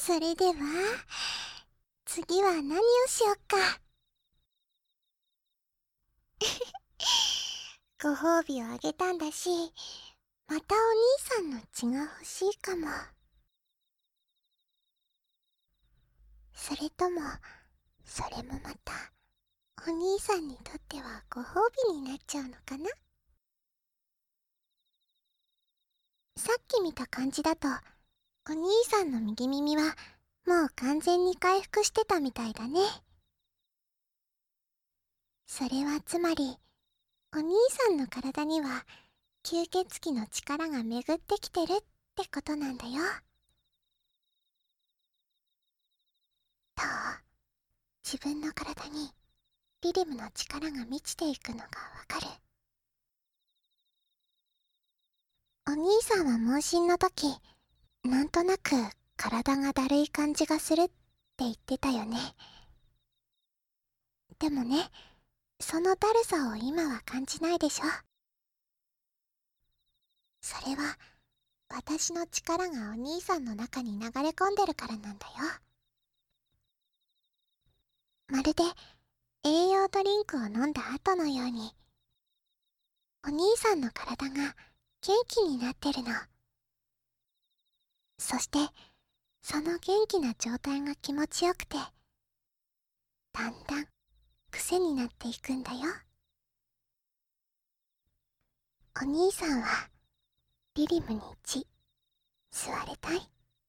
それでは、次は何をしよっか。ご褒美をあげたんだし、またお兄さんの血が欲しいかも。それとも、それもまた、お兄さんにとってはご褒美になっちゃうのかな。さっき見た感じだと、お兄さんの右耳はもう完全に回復してたみたいだね。それはつまり、お兄さんの体には吸血鬼の力が巡ってきてるってことなんだよ。どう？自分の体にリリムの力が満ちていくのがわかる？お兄さんは問診の時、なんとなく体がだるい感じがするって言ってたよね。でもね、そのだるさを今は感じないでしょ。それは私の力がお兄さんの中に流れ込んでるからなんだよ。まるで栄養ドリンクを飲んだ後のように、お兄さんの体が元気になってるの。そしてその元気な状態が気持ちよくて、だんだん癖になっていくんだよ。お兄さんはリリムに血吸われたい？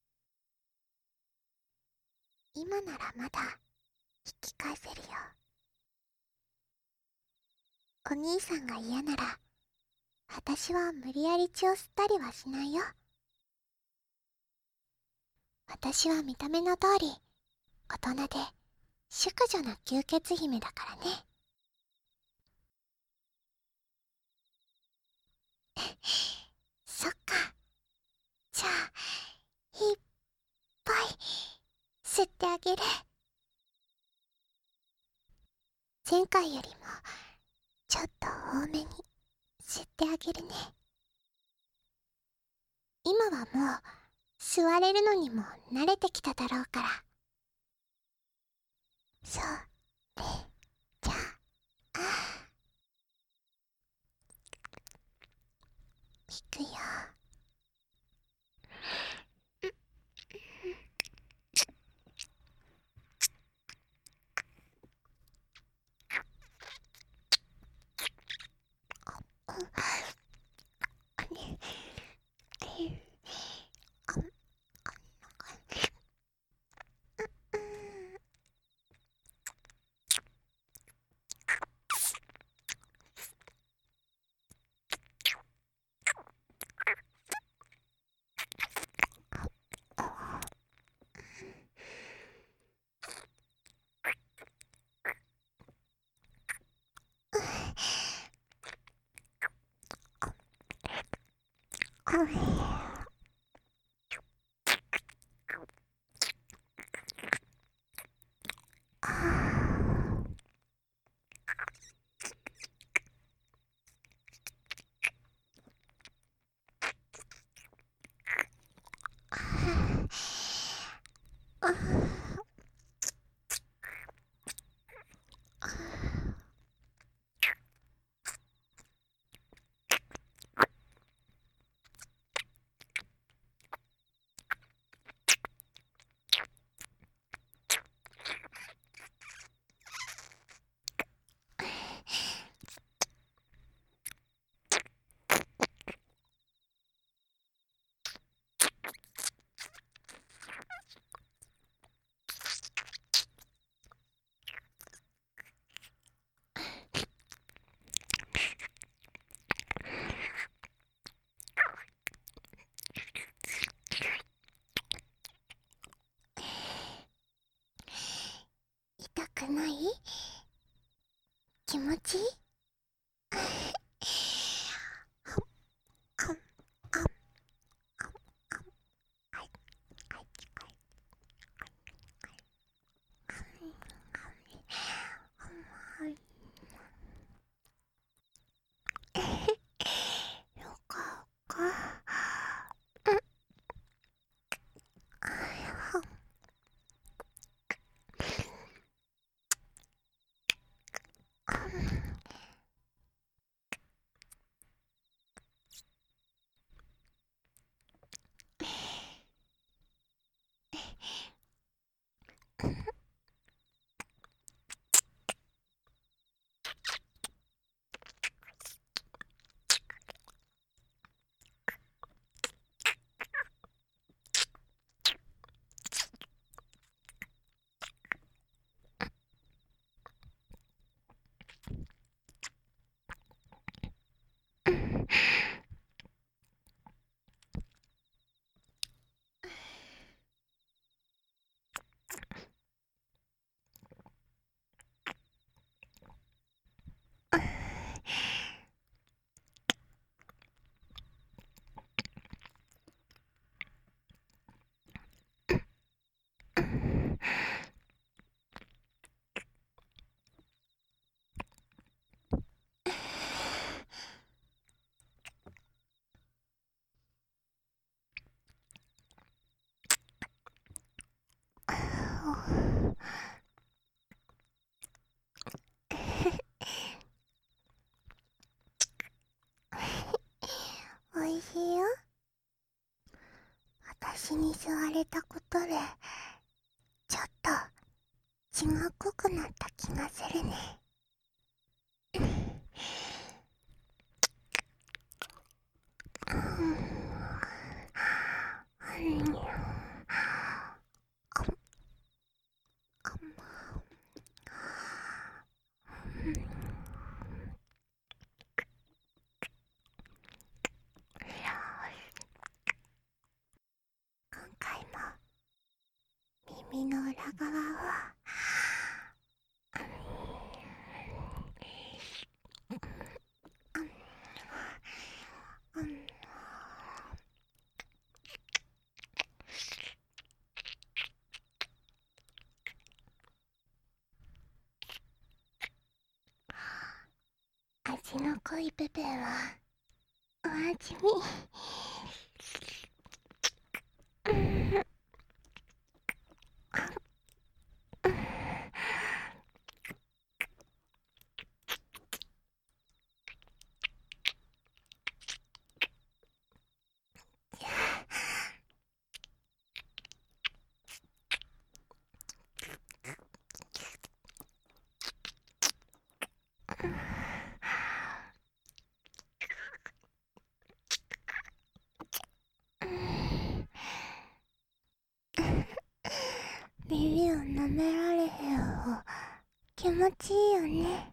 今ならまだ引き返せるよ。お兄さんが嫌なら、私は無理やり血を吸ったりはしないよ。私は見た目の通り、大人で淑女な吸血姫だからね。そっか。じゃあ、いっぱい吸ってあげる。前回よりもちょっと多めに吸ってあげるね。今はもう吸われるのにも慣れてきただろうから。それじゃあ、いくよ。痛くない？気持ちいい？よかった。 に吸われたことでちょっと血が濃くなった気がするね。今回も耳の裏側を味の濃い部分はお味見。耳を舐められへん方気持ちいいよね。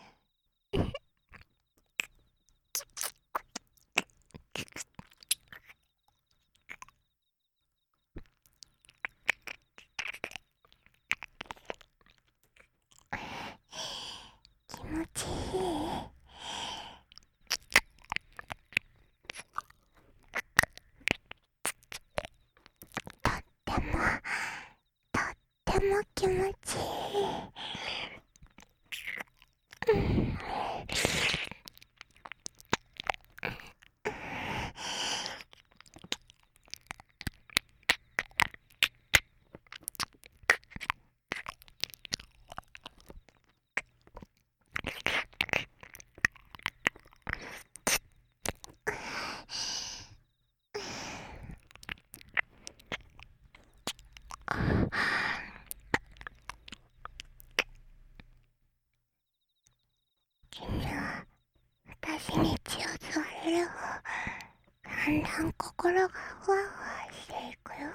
気持ちいい。とっても気持ちいい。君は私に血を吸われる方、だんだん心がふわふわしていくよ。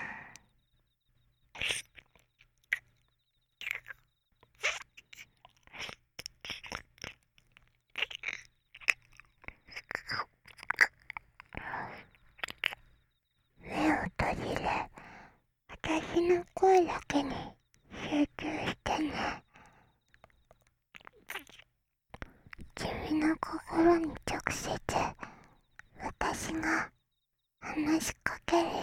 目を閉じれ、私の声だけに集中してね。君の心に直接私が話しかけるよ。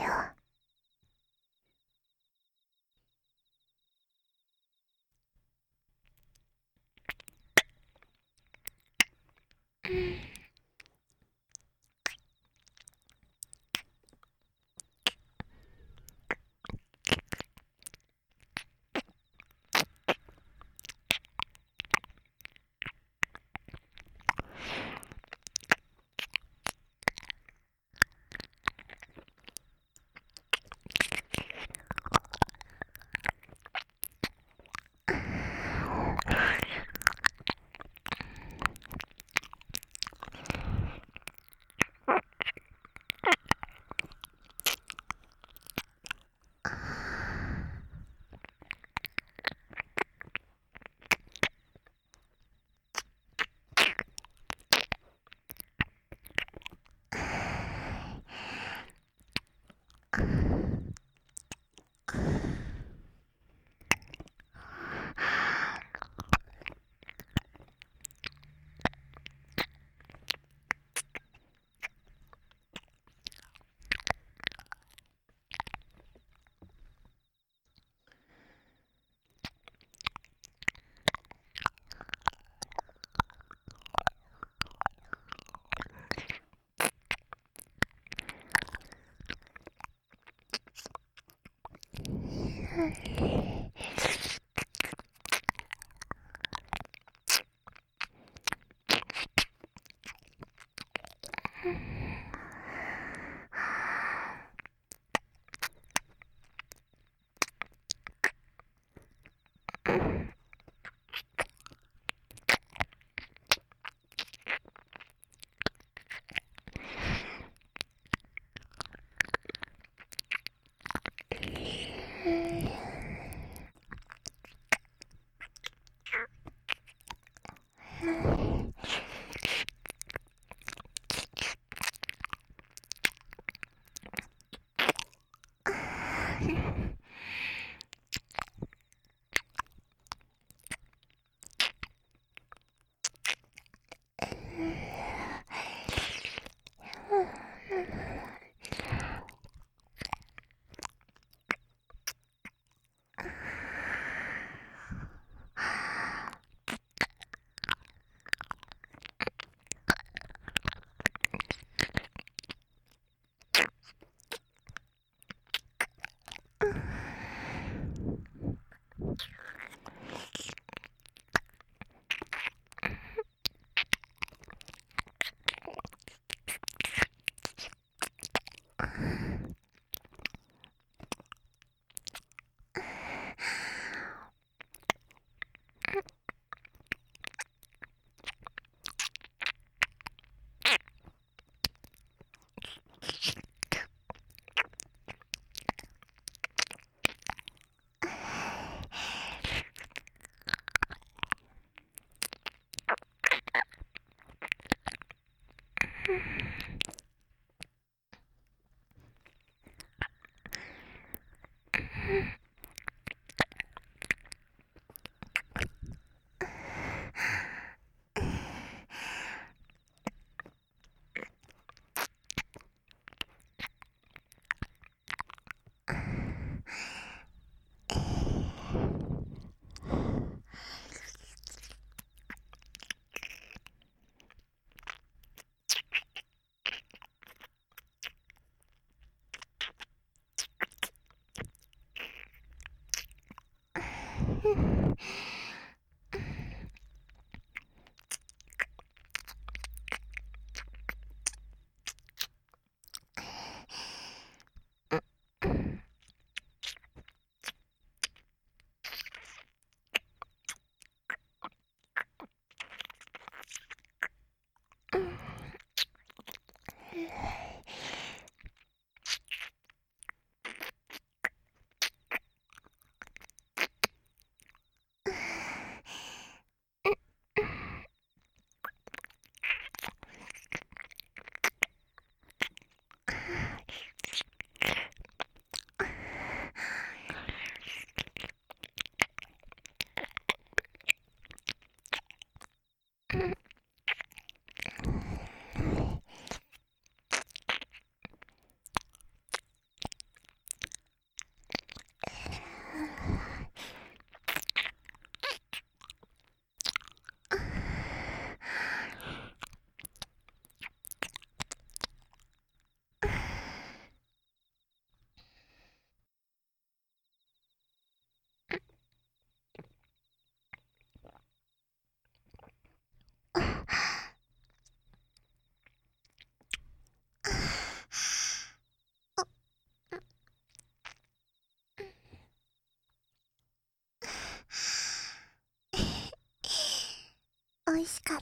美味しかった。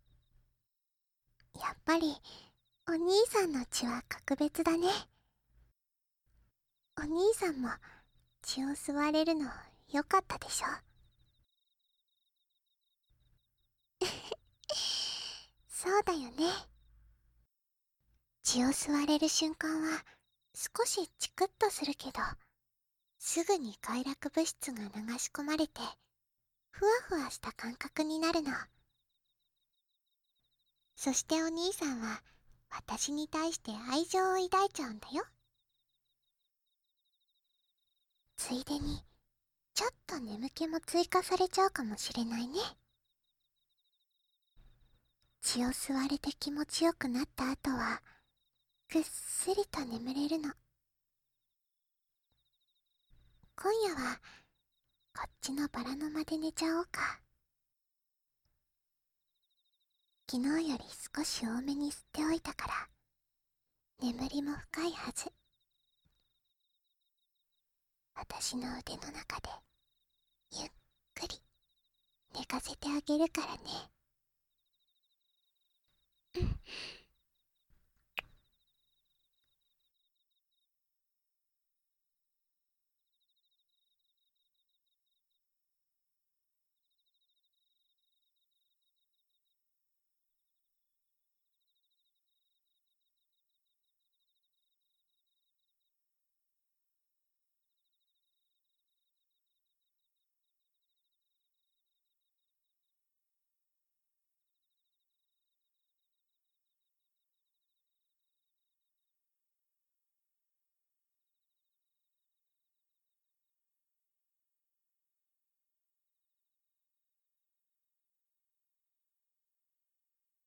やっぱりお兄さんの血は格別だね。お兄さんも血を吸われるのよかったでしょ。そうだよね。血を吸われる瞬間は少しチクッとするけど、すぐに快楽物質が流し込まれてふわふわした感覚になるの。そしてお兄さんは私に対して愛情を抱いちゃうんだよ。ついでにちょっと眠気も追加されちゃうかもしれないね。血を吸われて気持ちよくなった後はぐっすりと眠れるの。今夜はこっちのバラの間で寝ちゃおうか。昨日より少し多めに吸っておいたから眠りも深いはず。私の腕の中でゆっくり寝かせてあげるからね。